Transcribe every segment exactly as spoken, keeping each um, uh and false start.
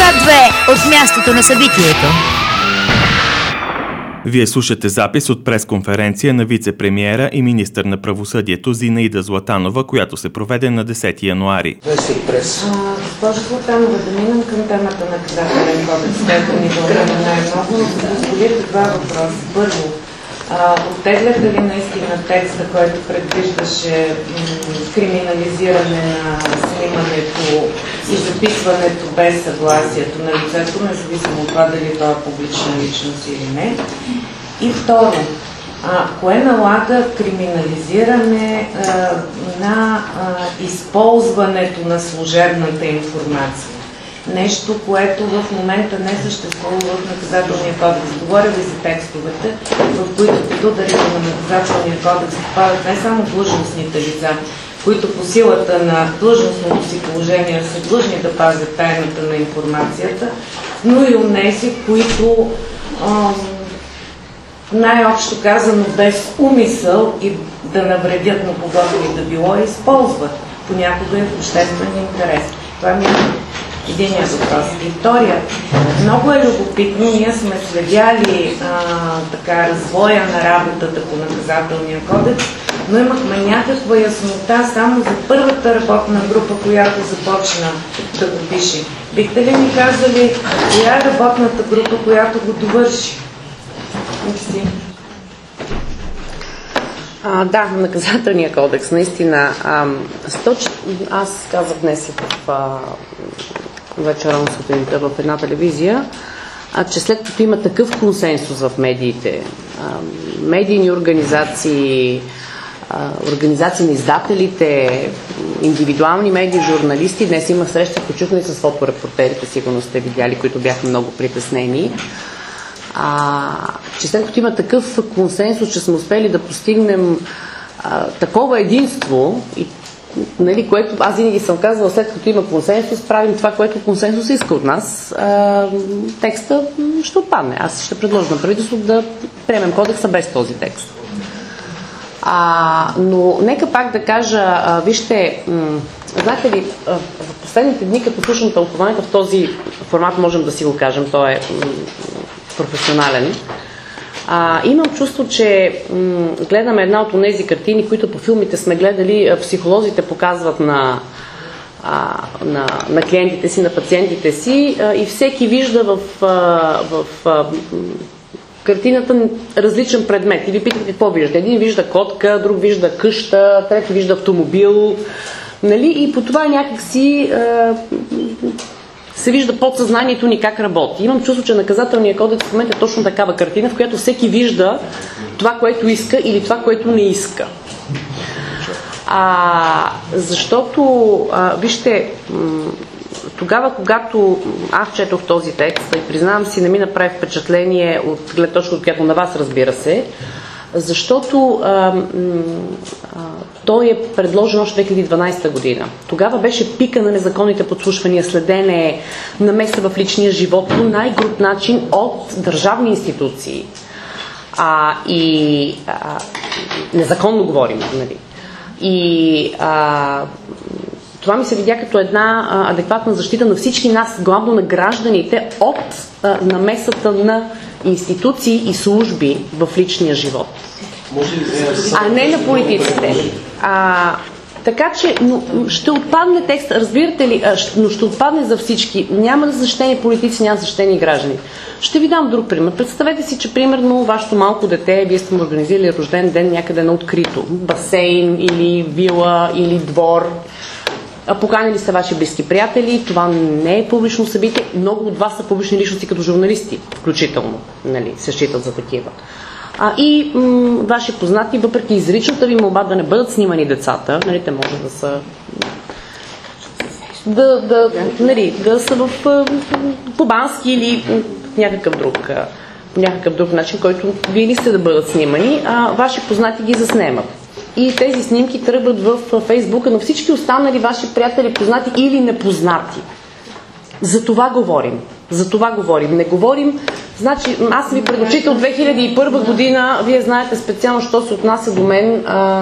Свят две от мястото на събитието. Вие слушате запис от пресконференция на вице-премиера и министър на правосъдието Зинаида Златанова, която се проведе на десети януари. Госпожо Златанова, да минем към темата на наказателен кодекс, която ни вълнува най-много, но да позволите два въпроса. Първо, оттегляте ли наистина текста, който предвиждаше м- криминализиране на снимането и записването без съгласието на лицето, независимо от това дали това е публична личност или не? И второ, а, кое налага криминализиране а, на а, използването на служебната информация? Нещо, което в момента не съществува в наказателния кодекс. Говоря ви за текстовете, в които под ударите на наказателния кодекс попадат не само длъжностните лица, които по силата на длъжностното си положение са длъжни да пазят тайната на информацията, но и онези, които най-общо казано без умисъл и да навредят на когото и да било, използват понякога и в обществен интерес. Това ми е единият въпрос. И втория, много е любопитно, ние сме следяли а, така развоя на работата по наказателния кодекс, но имахме някаква яснота само за първата работна група, която започна да го пише. Бихте ли ми казали, коя е работната група, която го довърши? Мерси. А, да, наказателния кодекс, наистина. А, сточ... Аз казах днес в а, вечерно сутринта в една телевизия, а, че след като има такъв консенсус в медиите, а, медийни организации, а, организации на издателите, индивидуални медии, журналисти, днес имах среща, почухна и с фоторепортерите, сигурно сте видяли, които бяха много притеснени. А, че след като има такъв консенсус, че сме успели да постигнем а, такова единство, и, нали, което аз винаги съм казвала, след като има консенсус, правим това, което консенсус иска от нас, а, текста ще отпадне. Аз ще предложа на правителството да приемем кодекса без този текст. А, но нека пак да кажа, а, вижте, м- знаете ли, а, в последните дни, като слушам тълкуването в този формат, можем да си го кажем, то е м- професионален. А, имам чувство, че м- гледаме една от тези картини, които по филмите сме гледали, а, психолозите показват на, а, на, на клиентите си, на пациентите си, а, и всеки вижда в, а, в а, картината различен предмет. Или питате какво вижда. Един вижда котка, друг вижда къща, трети вижда автомобил. Нали? И по това някакси а, се вижда подсъзнанието ни как работи. Имам чувство, че наказателният кодекс в момента е точно такава картина, в която всеки вижда това, което иска или това, което не иска. А, защото, а, вижте, м- тогава, когато аз четох този текст, и признавам си, не ми направи впечатление от гледна точка, от която на вас, разбира се, защото а, м- а, той е предложен още две хиляди и дванадесета година. Тогава беше пика на незаконните подслушвания, следене, намеса в личния живот по най-груб начин от държавни институции. А, и а, незаконно говорим, нали? И а, това ми се видя като една а, адекватна защита на всички нас, главно на гражданите, от а, намесата на институции и служби в личния живот. А не на политиците. А, така че, но ще отпадне текст, разбирате ли, а, но ще отпадне за всички. Няма защитени политици, няма защитени граждани. Ще ви дам друг пример. Представете си, че примерно вашето малко дете, вие сте му организирали рожден ден някъде на открито. Басейн или вила или двор. Поканили са ваши близки приятели, това не е публично събитие. Много от вас са публични личности като журналисти, включително, нали, се считат за такива. А, и м- ваши познати, въпреки изричната ви молба да не бъдат снимани децата, нали, те може да са да, да, нали, да са в по-бански или някакъв друг, някакъв друг начин, който вие ли сте да бъдат снимани, а ваши познати ги заснемат. И тези снимки тръгват в Фейсбука на всички останали ваши приятели, познати или непознати. За това говорим. За това говорим. Не говорим. Значи, аз ви предочитал две хиляди и първа година, вие знаете специално, що се отнася до мен. А,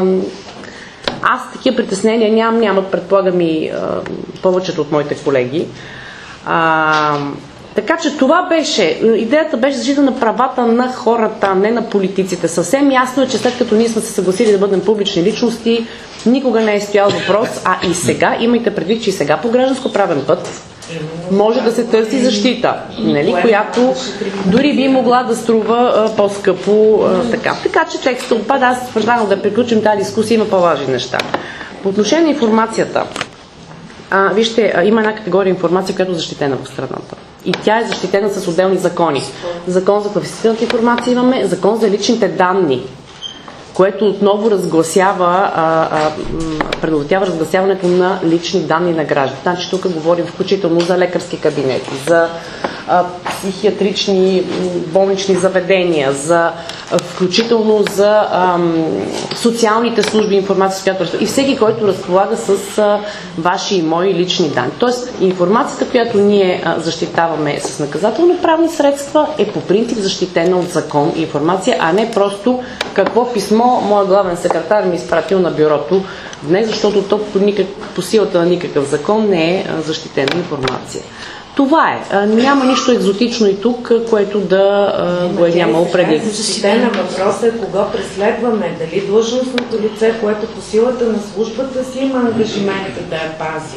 аз такива притеснения нямам, нямат, предполагам и а, повечето от моите колеги. А, така че това беше, идеята беше защита на правата на хората, не на политиците. Съвсем ясно е, че след като ние сме се съгласили да бъдем публични личности, никога не е стоял въпрос, а и сега, имайте предвид, че и сега по гражданско-правен път може да се търси защита, нали, която дори би могла да струва а, по-скъпо. А, така. така че текста отпада. Аз предлагам да приключим тази дискусия, има по-важни неща. По отношение на информацията, а, вижте, а, има една категория информация, която е защитена в страната. И тя е защитена с отделни закони. Закон за класифицираната информация имаме, закон за личните данни, което отново разгласява, а, а, предотвратява разгласяването на лични данни на граждани. Значи тук говорим включително за лекарски кабинети, за а, психиатрични болнични заведения, за а, включително за а, социалните служби, информация, с която и всеки, който разполага с а, ваши и мои лични данни. Тоест, информацията, която ние а, защитаваме с наказателно-правни средства, е по принцип защитена от закон и информация, а не просто какво писмо моят главен секретар ми изпратил на бюрото днес, защото то по, никак, по силата на никакъв закон не е защитена информация. Това е. Няма нищо екзотично и тук, което да го е нямало преди. Защитена въпросът е кого преследваме. Дали длъжностното лице, което по силата на службата си има ангажимента да я пази.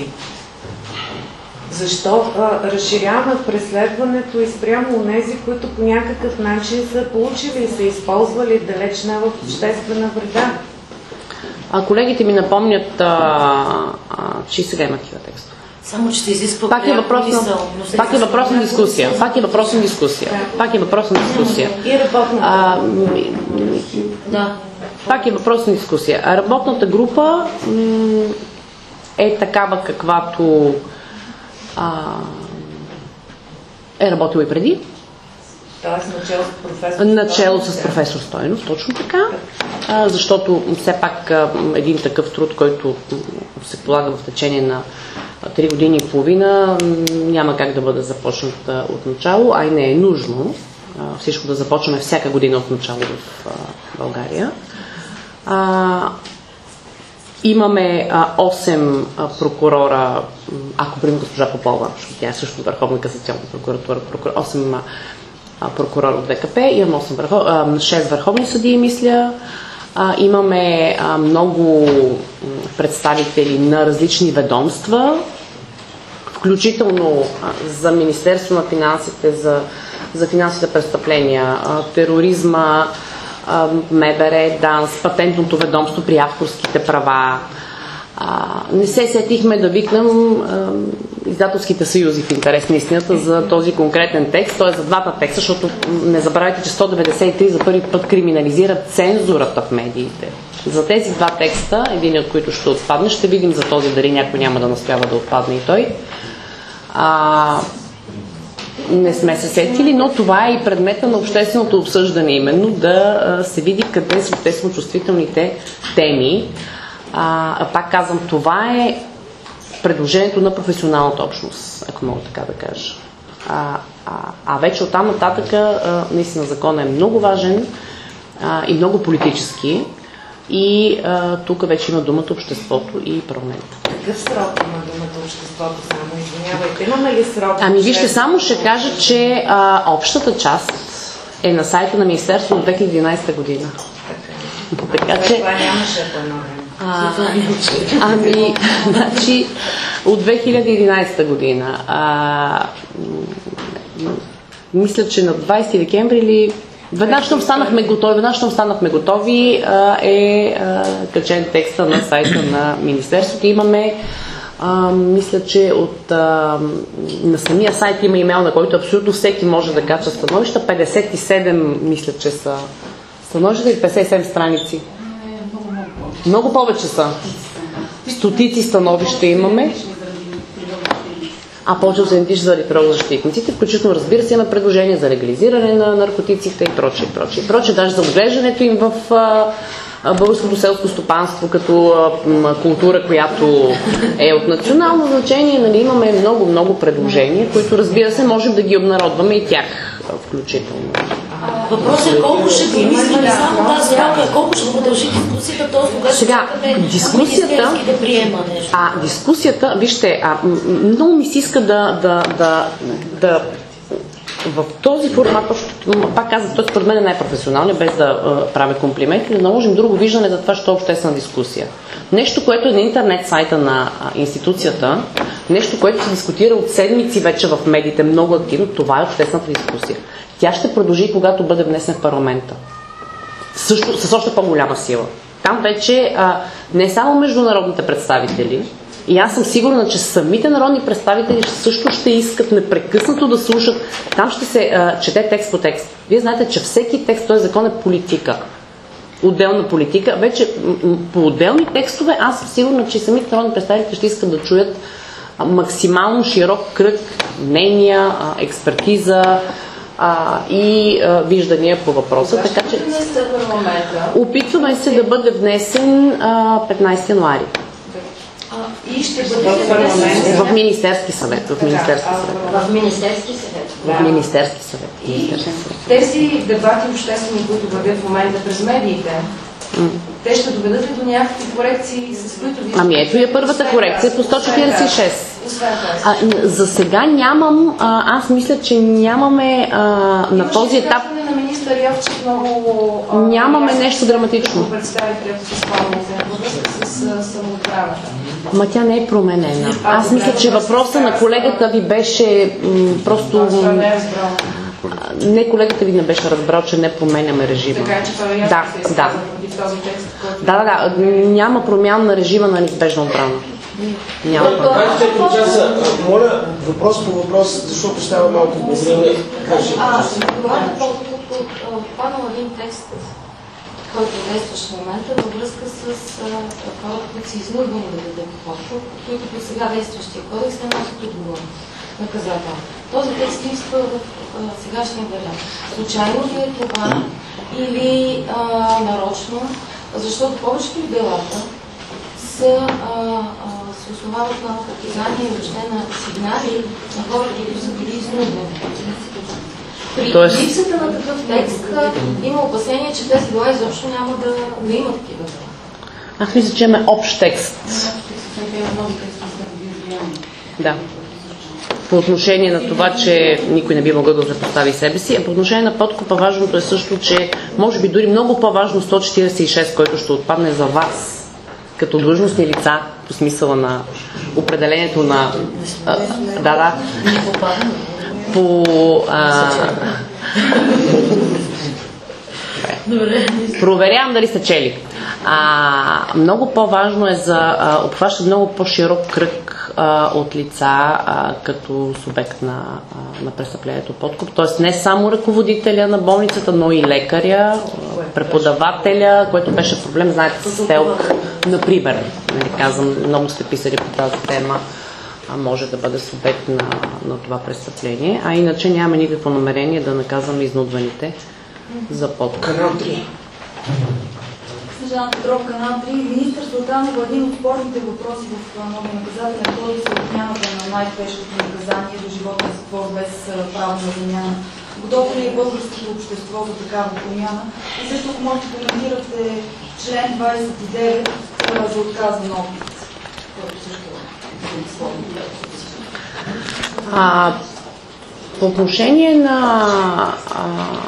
Защо а, разширяваме преследването и спрямо онези, които по някакъв начин са получили и са използвали далеч не в обществена вреда? А колегите ми напомнят, а, а, че и сега има такива текстове. Само, че се изисква пак е въпрос на, пак е въпрос на дискусия. Пак е въпрос на дискусия. Пак е въпрос на дискусия. И работната група. Да. Пак е въпрос на дискусия. А работната група м- е такава, каквато а, е работила и преди. Тоест начало с професор Начало с професор Стойнов, точно така. А, защото все пак а, един такъв труд, който се полага в течение на три години и половина, няма как да бъде започнат а, от начало, а и не е нужно а, всичко да започваме всяка година от начало в а, България. А, Имаме а, осем а, прокурора, ако примем госпожа Попова, защото тя е също Върховна касационна прокуратура, прокурор, осем а, прокурора от ВКП, имаме осем върхов, а, шест върховни съдии, мисля. А, имаме а, много представители на различни ведомства, включително а, за Министерство на финансите, за, за финансовите престъпления, а, тероризма, МБР, ДАНС, Патентното ведомство при авторските права. А, не се сетихме да викнем а, издателските съюзи в интерес на истината за този конкретен текст, т.е. за двата текста, защото не забравяйте, че сто деветдесет и три за първи път криминализират цензурата в медиите. За тези два текста, един от които ще отпадне, ще видим за този дали някой няма да настоява да отпадне и той. А, не сме се сетили, но това е и предмета на общественото обсъждане, именно да а, се види къде са обществено чувствителните теми. А, а пак казвам, това е предложението на професионалната общност, ако мога така да кажа. А, а, а вече оттам нататък а, наистина законът е много важен а, и много политически и а, тук вече има думата обществото и парламента. Какъв срок има думата обществото? Само извинявайте, имаме ли срок? Ами вижте, само ще кажа, че а, общата част е на сайта на Министерството от две хиляди и единадесета година. Така, така че... Това нямаше по едно време. А, ами, значи, от две хиляди и единадесета година. А, мисля, че на двадесети декември или веднага щом станахме готови, веднага щом станахме готови а, е а, качен текста на сайта на Министерството. Имаме, а, мисля, че от а, на самия сайт има имейл, на който абсолютно всеки може да кача становища. петдесет и седем, мисля, че са становища и петдесет и седем страници. Много повече са. Стотици становища имаме. А повече се идентични заради правозащитниците, включително, разбира се, има предложение за легализиране на наркотиците и прочее, и прочее, и прочее. Даже за отглеждането им в а, а, българското селско стопанство като а, култура, която е от национално значение. Нали, имаме много, много предложения, които, разбира се, можем да ги обнародваме и тях включително. А Въпросът е колко ще помисля не само тази рамка, колко ще продължи дискусията, т.е. когато сега дискусията да приема нещо. А дискусията, вижте, а, много ми се иска да, да, да, да в този формат, пак казвам, той според мен е най-професионалният, без да а, правя комплименти, да наложим друго виждане за това, що е обществена дискусия. Нещо, което е на интернет сайта на а, институцията, нещо, което се дискутира от седмици вече в медиите много активно, това е обществената дискусия. Тя ще продължи, когато бъде внесен в парламента. Също, с още по-голяма сила. Там вече а, не само международните представители, и аз съм сигурна, че самите народни представители също ще искат непрекъснато да слушат. Там ще се а, чете текст по текст. Вие знаете, че всеки текст, този закон е политика. Отделна политика. Вече м- по отделни текстове аз съм сигурна, че самите народни представители ще искат да чуят а, максимално широк кръг мнения, а, експертиза а, и а, виждания по въпроса. Така че опитваме се да бъде внесен а, петнайсети януари. И ще бъде в Министерски съвет. В Министерски съвет. В Министерски съвет. В Министерски съвет. И тези дебати обществени, които вървят в момента през медиите, mm. те ще доведат ли до някакви корекции, с които ви... Ами ето е първата корекция по сто четирийсет и шест. А, за сега нямам, а, аз мисля, че нямаме а, на този етап... на министър Йовчев много... А, нямаме нещо драматично. Представителят с изпълнителя във връзка с самоотбраната. Ма тя не е променена. Аз мисля, че въпросът на колегата ви беше м, просто... Не, колегата ви не беше разбрал, че не променяме режима. Така, че това е ясно, да, се да. този текст, който... Да, да, да. Няма промяна на режима на неизбежна отбрана. Няма промяна. Моля, въпрос по въпрос, защото става малко по-време. А, това отпаднал един текст, който действаш в момента, във връзка с хората, които са изнудвани да дадат подкуп, които по сега действащия кодекс не носят отговорност наказателно. Този текст липсва в сегашния вариант. Случайно ли е това или а, нарочно? Защото повечето от делата са, а, а, се основават на партизани и въобще на сигнали на хора, които са били изнудвани. При Тоест... липсата на такъв текст има опасение, че тези дела изобщо няма да, да имат такива дела. Аз мисля, че имаме общ текст. Да. По отношение на това, че никой не би могъл да запостави себе си, а по отношение на подкупа важното е също, че може би дори много по-важно сто четирийсет и шест, който ще отпадне за вас, като длъжностни лица, по смисъла на определението на... А, да, да. По... А... Проверявам дали сте чели. А, много по-важно е за а, обхваща много по-широк кръг а, от лица а, като субект на, а, на престъплението подкуп. Тоест не само ръководителя на болницата, но и лекаря, преподавателя, което беше проблем, знаете, с ТЕЛК, например. Не казвам, много сте писали по тази тема, а може да бъде субект на, на това престъпление. А иначе нямаме никакво намерение да наказваме изнудваните за подкуп. Снежана Петров, канал три. Министър Султанова, един от спорните въпроси в новия наказателен кодекс е отмяната на най-тежкото наказание до животен затвор без право на замяна. Готово ли е българското общество за такава промяна? И също, ако можете да коментирате член двадесет и девет за отказан опит, който също е спорен въпрос. А, по отношение на а,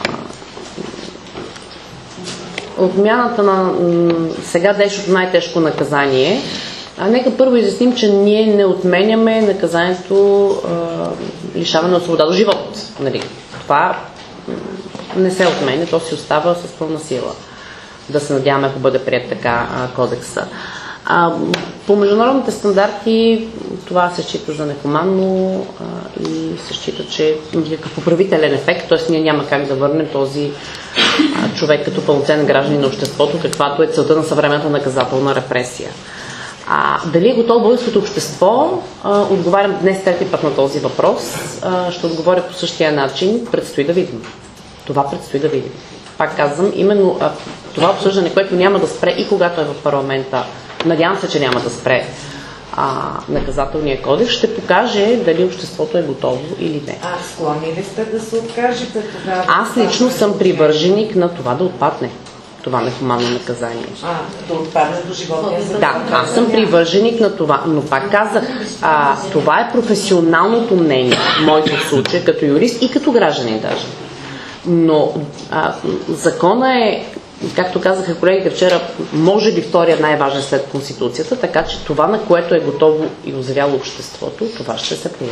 отмяната на м, сега действащото най-тежко наказание, а нека първо изясним, че ние не отменяме наказанието а, лишаване от свобода до живот. Нали? Това не се отменя, то си остава с пълна сила. Да се надяваме, ако бъде прият така а, кодекса. А, по международните стандарти това се счита за нехуманно а, и се счита, че някакъв поправителен ефект, т.е. ние няма как да върнем този а, човек като пълноценен гражданин на обществото, каквато е целта на съвременната наказателна репресия. А, дали е готово българското общество? А, отговарям днес трети път на този въпрос. А, ще отговоря по същия начин. Предстои да видим. Това предстои да видим. Пак казвам, именно а, това обсъждане, което няма да спре и когато е в парламента, надявам се, че няма да спре а, наказателния кодекс, ще покаже дали обществото е готово или не. А склонни ли сте да се откажете тогава? Аз лично съм привърженик на това да отпадне това нехуманно наказание. А, да отпадне до животния затвор. Да, аз съм привърженик на това, но пак казах, а, това е професионалното мнение, моето случай, като юрист и като гражданин даже. Но а, закона е, както казаха колегите вчера, може би втория най-важен след Конституцията, така че това, на което е готово и озряло обществото, това ще се приеме.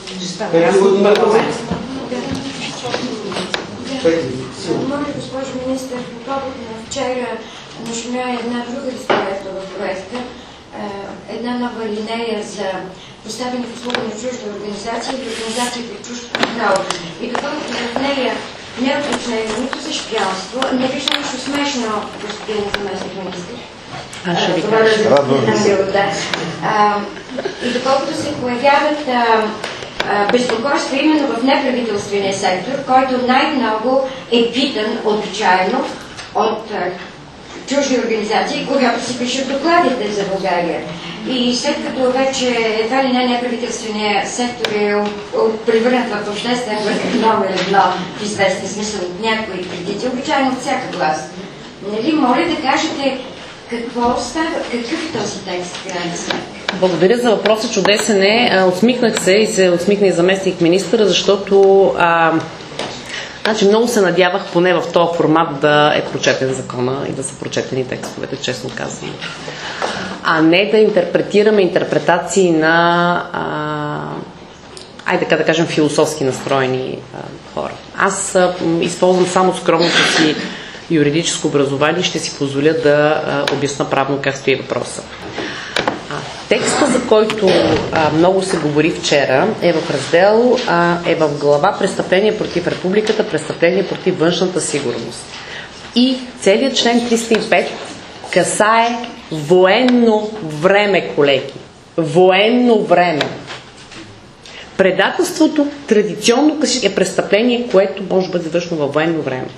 Моля, госпожо министър, по повод на вчера нашумя една друга разпоредба в проекта, една нова линея за поставени в услуга на чужда организация или организация при чужд контрол. И доколкото в нея не е уточнено нито за шпионство, не виждам нищо смешно, господин заместник министър. Аз ще ви кажа. И доколкото се появяват безпокойство именно в неправителствения сектор, който най-много е питан обичайно от чужди организации, когато се пишат докладите за България. И след като вече едва ли не неправителствения сектор е превърнат в обществен върх номер едно в известен смисъл от някои критици, обичайно от всяка власт. Нали, моля да кажете какво става, какъв е този текст в крайна сметка? Благодаря за въпроса, чудесен е. Усмихнах се и се усмихна и заместник министъра, защото а, значи много се надявах поне в този формат да е прочетен закона и да са прочетени текстовете, честно казвам. А не да интерпретираме интерпретации на а, айде така да кажем философски настроени а, хора. Аз а, използвам само скромното си юридическо образование и ще си позволя да а, обясна правно как стои въпроса. А, текста, за който а, много се говори вчера, е в раздел, а, е в глава Престъпление против Републиката, престъпление против външната сигурност. И целият член триста и пет касае военно време, колеги. Военно време. Предателството традиционно е престъпление, което може да бъде извършено във военно време.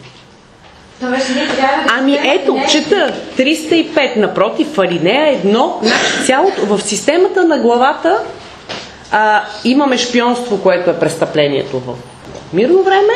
Ами ето, чета триста и пет, напротив, алинея едно, значи цялото, в системата на главата а, имаме шпионство, което е престъплението в мирно време,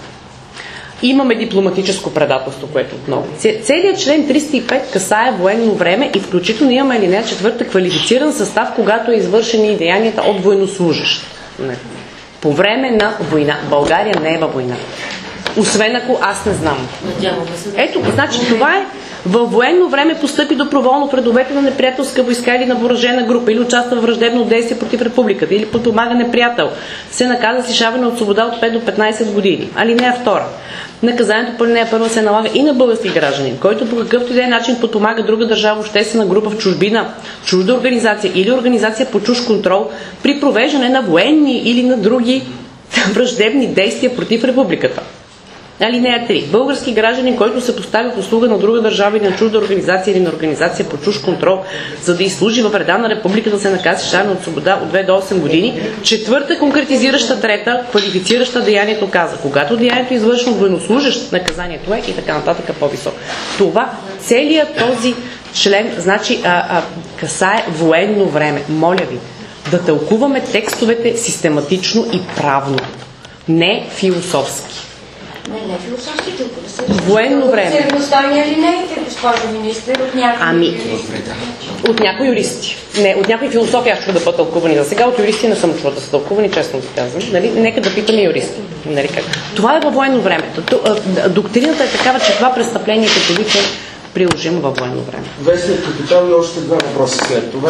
имаме дипломатическо предателство, което отново. Целият член триста и пет касае военно време и включително имаме алинея четвърта квалифициран състав, когато е извършени деянията от военнослужащ. По време на война. България не е във война. Освен ако аз не знам. Ето, значи това е във военно време постъпи доброволно в редовете на неприятелска войска или на въоръжена група, или участва в враждебно действие против републиката, или подпомага неприятел, се наказва с лишаване от свобода от пет до петнайсет години. Алинея втора. Наказанието по алинея първа се налага и на български гражданин, който по какъвто и да е начин подпомага друга държава, обществена група в чужбина, чужда организация или организация по чужд контрол при провеждане на военни или на други враждебни действия против републиката. Алинея три. Български гражданин, който се постави в услуга на друга държава или на чужда организация или на организация по чужд контрол, за да изслужи във вреда на републиката, се наказва с лишаване от свобода от две до осем години. Четвърта конкретизираща, трета квалифицираща деянието каза. Когато деянието е извършено от военнослужащ, наказанието е и така нататък по-високо. Това, целият този член, значи а, а, касае военно време. Моля ви, да тълкуваме текстовете систематично и правно, не философски. Не, не философски, тук да се военно време. Равностойни алинеите, госпожо министър, от някои... Ами, от някои юристи. Не, от някои философи аз чух да бъдат тълкувани. За сега от юристи не съм чула да са тълкувани, честно ви казвам. Нали? Нека да питаме юристи. Нали как? Това е във военно време. Доктрината е такава, че това престъпление като вид е приложимо във военно време. Вестник Капитал и още два въпроса след това.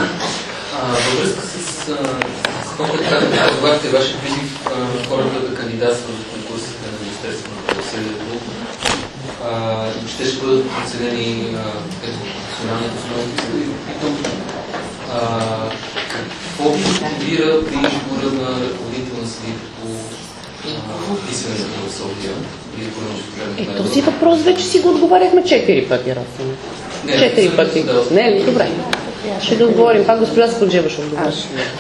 Във връзка с това, което казахте, вашия призив хората да кандидатстват за конкурсите на Министерството на правосъдието, че те ще бъдат оценени професионалните основи. Питам, какво ви мотивира при избора на ръководител на съдиите по вписване на правосъдие? Е, този въпрос вече си го отговаряхме четири пъти, Росина. Четири пъти. Не ли? Добре. Ще да отговорим. Пак госпожа Споджева ще отговори.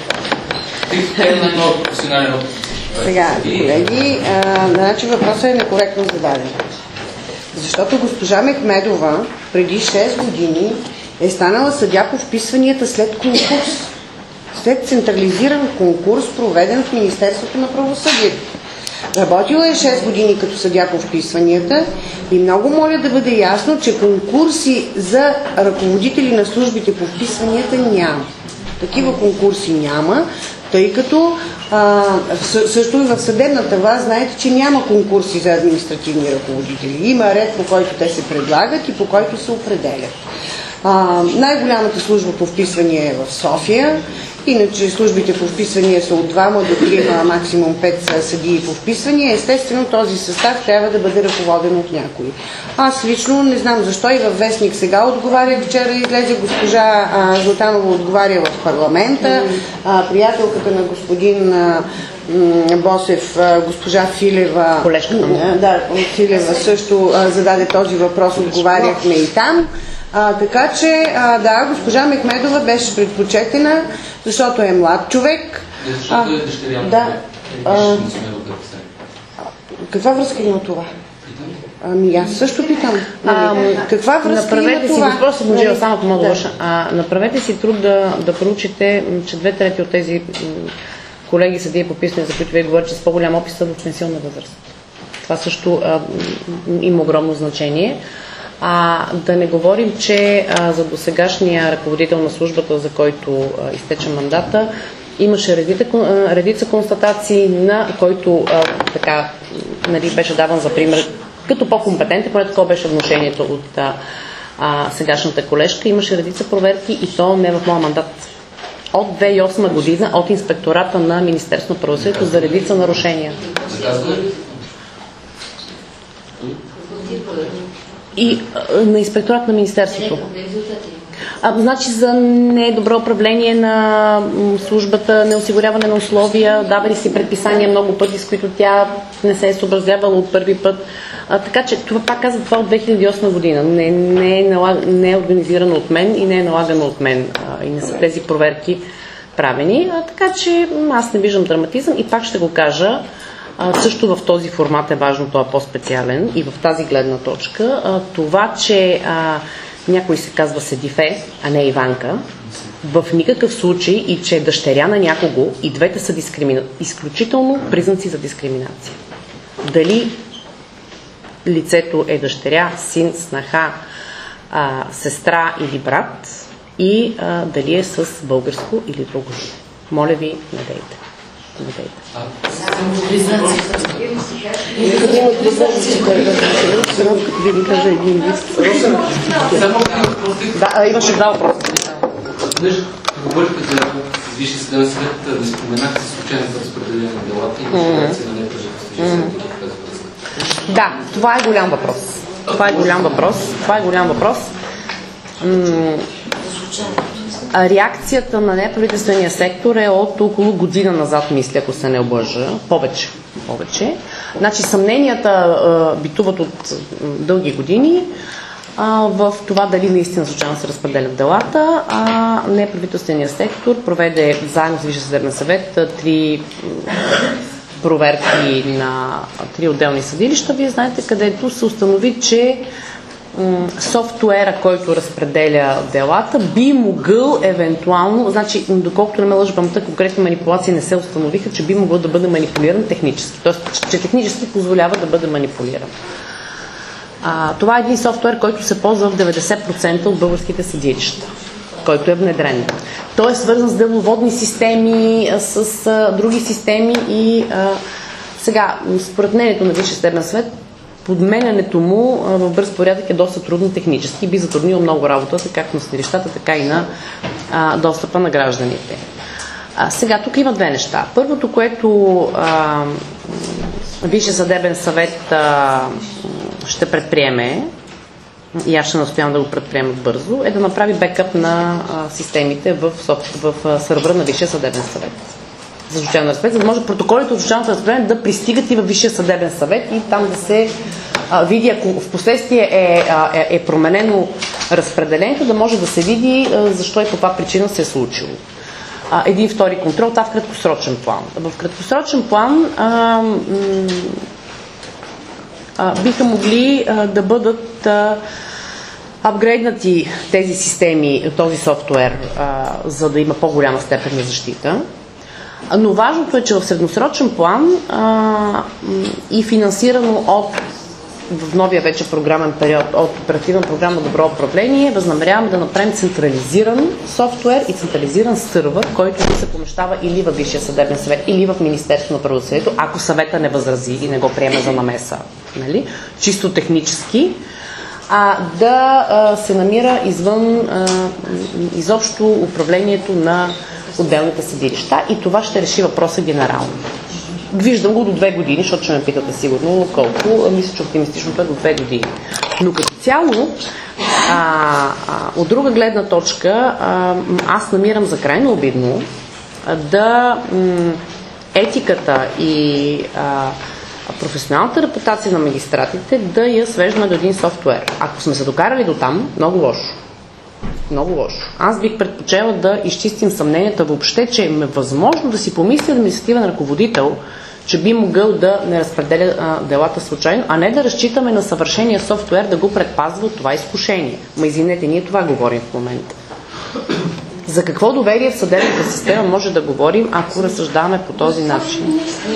Сега, колеги, а, значи въпросът е некоректно зададен. Защото госпожа Мехмедова преди шест години е станала съдия по вписванията след конкурс. След централизиран конкурс, проведен в Министерството на правосъдието. Работила е шест години като съдия по вписванията и много моля да бъде ясно, че конкурси за ръководители на службите по вписванията няма. Такива конкурси няма, тъй като а, също и в съдебната власт знаете, че няма конкурси за административни ръководители. Има ред, по който те се предлагат и по който се определят. А, най-голямата служба по вписвания е в София, иначе службите по вписвания са от двама до трима, максимум пет съдии по вписвания. Естествено, този състав трябва да бъде ръководен от някой. Аз лично не знам защо и във Вестник сега отговаря. Вчера излезе госпожа а, Златанова отговаря в парламента, а, приятелката на господин а, Босев, госпожа Филева, колежката му. Да, Филева също а, зададе този въпрос, отговаряхме и там. А, така че, а, да, госпожа Мехмедова беше предпочетена, защото е млад човек. Защото е дъщеря. Да. А, каква връзка има това? Ами аз също питам. А, каква връзка направете има си, това? въпросът му жива, само мога да върша. Направете си труд да, да проучите, че две трети от тези колеги съдии по вписвания, за които вие говорите, че с по-голям опит са в пенсионна възраст. Това също а, има огромно значение. А, да не говорим, че а, за досегашния ръководител на службата, за който а, изтече мандата, имаше редица, редица констатации, на който а, така, нали, беше даван за пример като по-компетентен, поне такова беше внушението от а, а, сегашната колежка. Имаше редица проверки и то не в моя мандат. От две хиляди и осма година от инспектората на Министерството на правосъдието за редица нарушения. И а, на инспекторат на Министерството. А, значи за недобро управление на службата, неосигуряване на условия, давали си предписания много пъти, с които тя не се е съобразявала от първи път. А, така че това, пак казвам, това от две хиляди и осма година. Не, не, е налаг... не е организирано от мен и не е налагано от мен. А, и не са тези проверки правени. А, така че аз не виждам драматизъм и пак ще го кажа. А, също в този формат е важно, той е по-специален и в тази гледна точка. А, това, че а, някой се казва Седифе, а не Иванка, в никакъв случай и че е дъщеря на някого, и двете са дискримина... изключително признаци за дискриминация. Дали лицето е дъщеря, син, снаха, а, сестра или брат и а, дали е с българско или друго. Моля ви, не дейте. Не дейте. Да, имаше два въпроса. Веднъж говорихте за Висшия съдебен съвет, не споменахте случайното разпределение на делата и реакция на неправителствения сектор в тази връзка. Да, това е голям въпрос. Това е голям въпрос. Това е голям въпрос. М- реакцията на неправителствения сектор е от около година назад, мисля, ако се не облъжа. Повече. Повече. Значи съмненията а, битуват от дълги години а, в това дали наистина случайно се разпределят делата. А неправителствения сектор проведе заедно с Висшия съдебен съвет три проверки на три отделни съдилища. Вие знаете, където се установи, че софтуера, който разпределя делата, би могъл евентуално, значи, доколкото не ме лъжа паметта, конкретни манипулации не се установиха, че би могло да бъде манипулиран технически. Тоест, че технически позволява да бъде манипулиран. А, това е един софтуер, който се ползва в деветдесет процента от българските съдилища, който е внедрен. Той е свързан с деловодни системи, с а, други системи и а, сега, според мнението на Висшия съдебен съвет, подменянето му в бърз порядък е доста трудно технически, би затруднило много работата, както на съдилищата, така и на а, достъпа на гражданите. А, сега, тук има две неща. Първото, което а, Висшия съдебен съвет а, ще предприеме, и аз ще настоявам да го предприемат бързо, е да направи бекъп на а, системите в, в, в сървъра на Висшия съдебен съвет. За случайно разпределение, за да може протоколите от случайното разпределение да пристигат и във Висшия съдебен съвет и там да се а, види, ако в последствие е, е, е променено разпределението, да може да се види а, защо и по каква причина се е случило. А, един втори контрол, това в краткосрочен план. В краткосрочен план а, м, а, биха могли а, да бъдат а, апгрейднати тези системи, този софтуер, а, за да има по-голяма степен на защита. Но важното е, че в средносрочен план а, и финансирано от в новия вече програмен период от оперативна програма Добро управление възнамеряваме да направим централизиран софтуер и централизиран сървър, който да се помещава или в Висшия съдебен съвет, или в Министерството на правосъдието, ако съвета не възрази и не го приеме за намеса. Нали? Чисто технически. А да а, се намира извън а, изобщо управлението на отделните съдилища и това ще реши въпроса генерално. Виждам го до две години, защото ще ме питате сигурно колко. Мисля, че оптимистичното е до две години. Но като цяло, а, а, от друга гледна точка, а, аз намирам за крайно обидно а, да м, етиката и а, професионалната репутация на магистратите да я свеждаме до един софтуер. Ако сме се докарали до там, много лошо. Много лошо. Аз бих предпочела да изчистим съмненията въобще, че е възможно да си помисли административен ръководител, че би могъл да не разпределя а, делата случайно, а не да разчитаме на съвършения софтуер да го предпазва от това изкушение. Ма извинете, ние това говорим в момента. За какво доверие в съдебната система може да говорим, ако разсъждаваме по този начин?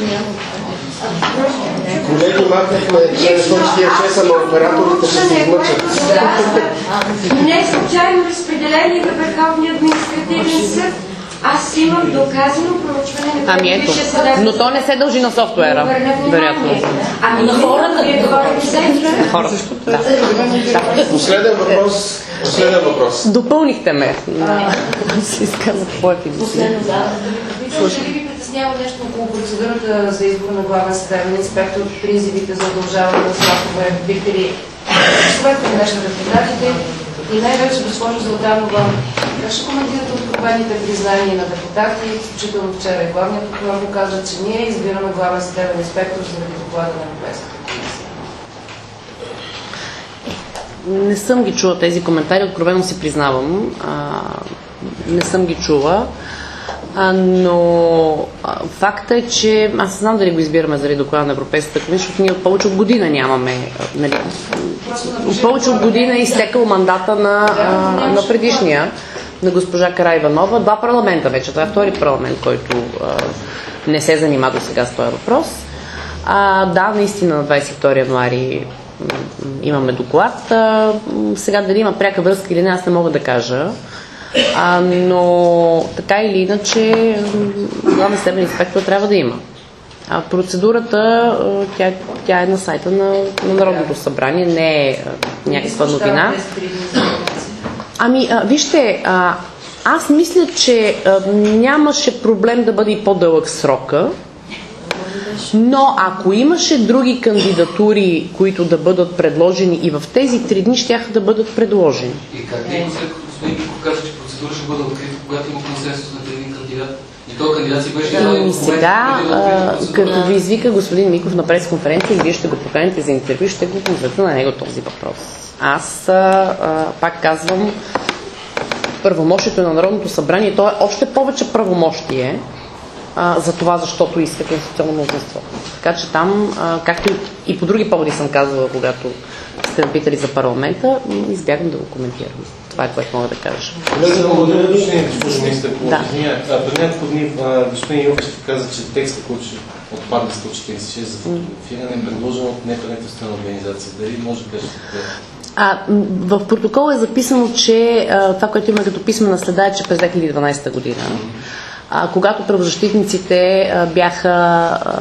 Колеги, махнахме четири часа на операторите, ще се измъчат. Не е случайно разпределение на Върховния административен съд. Аз имам доказано проучване на Ами ето, но то не се дължи на софтуера, вероятно. Ами на хората, вие говорите за хората. Да. Последен въпрос. Последен въпрос. Допълнихте ме. Си изказах твоята идея. Ще ви притеснява нещо около процедурата за избор на главен съдебен инспектор, призивите за удължаване на срокове, бихте ли членовете на днешните депутатите и най-вече госпожо Златанова, как ще коментирате откровените признания на депутати, включително вчера и главният прокурор му каза, че ние избираме главен съдебен инспектор заради доклада на Европейската комисия? Не съм ги чула тези коментари, откровено си признавам. А, не съм ги чула. А, но а, факта е, че аз не знам дали го избираме заради доклада на Европейската комисия, защото ние от повече от година нямаме. Нали, от повече от година е изтекал мандата на, а, на предишния, на госпожа Караиванова. Два парламента вече. Това е втори парламент, който а, не се занима до сега с този въпрос. А, да, наистина на двадесет и втори януари имаме доклад. А, сега дали има пряка връзка или не, аз не мога да кажа. А, но така или иначе главен съдебен инспектор трябва да има. А процедурата, тя, тя е на сайта на, на Народното събрание, не е някаква новина. Ами, а, вижте, а, аз мисля, че а, нямаше проблем да бъде и по-дълъг срока, но ако имаше други кандидатури, които да бъдат предложени и в тези три дни, щяха да бъдат предложени. И как е, господин Миков каза, че процедура ще бъде открита, когато има консенсус на един кандидат? И този кандидат си беше и сега, а, като ви извика господин Миков на пресконференция и вие ще го поканите за интервю, ще го конзултирате на него този въпрос. Аз а, а, пак казвам, правомощието на Народното събрание, то е още повече правомощие а, за това, защото иска конституционно мнозинство. Така че там, а, както и по други поводи съм казвала, когато сте ме питали за парламента, избягам да го коментирам. Това е, което мога да кажа. Благодаря, господин министър. Да. Преди няколко дни господин Йовчев каза, че текста, който ще отпадне сто четиридесет и шест за фотографиране, е предложен от неправителствена организация. Дали може да кажете това? А, в протокола е записано, че а, това, което има като писмена следа е, че през две хиляди и дванадесета година, а, когато правозащитниците а, бяха а,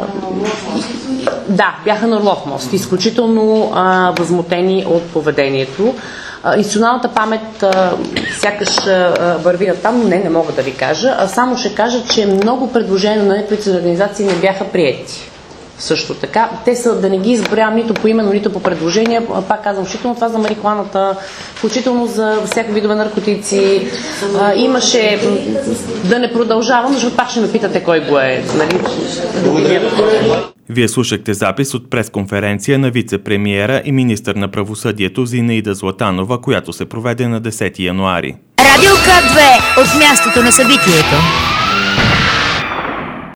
да, бяха на Орлов мост, изключително а, възмутени от поведението. А, институционалната памет а, сякаш а, върви на там, но не, не мога да ви кажа. А само ще кажа, че много предложения на неправителствени организации не бяха приети. Също така. Те са, да не ги изборявам нито по именно, нито по предложения, пак казвам, включително това за марихуаната, включително за всяка видове наркотици. А, имаше, да не продължавам, защото пак ще ме питате кой го е. Нали? Вие слушахте запис от пресконференция на вице-премиера и министър на правосъдието Зинаида Златанова, която се проведе на десети януари. Радио К две от мястото на събитието.